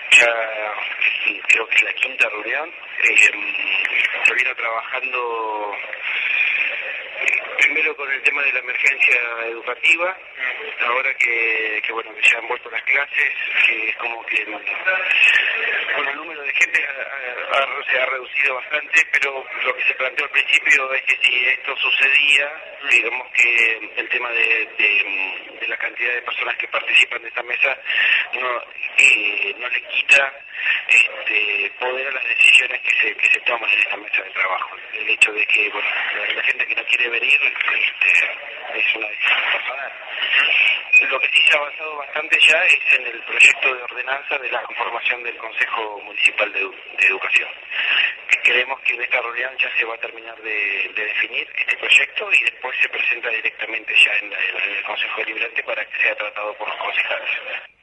Ya creo que es la quinta reunión. Se viene trabajando primero con el tema de la emergencia educativa, ahora que bueno, que ya han vuelto las clases, que es como que bueno, el número de gente se ha reducido bastante, pero lo que se planteó al principio es que si esto sucedía, digamos que el tema de la cantidad de personas que participan de esta mesa no le quita poder a las decisiones que se toman en esta mesa de trabajo. El hecho de que bueno, la gente que no quiere venir es una decisión personal. Lo que sí se ha avanzado bastante ya es en el proyecto de ordenanza de la conformación del Consejo Municipal de Educación. Creemos que en esta reunión ya se va a terminar de definir este proyecto y después se presenta directamente ya en el Consejo Deliberante para que sea tratado por los concejales.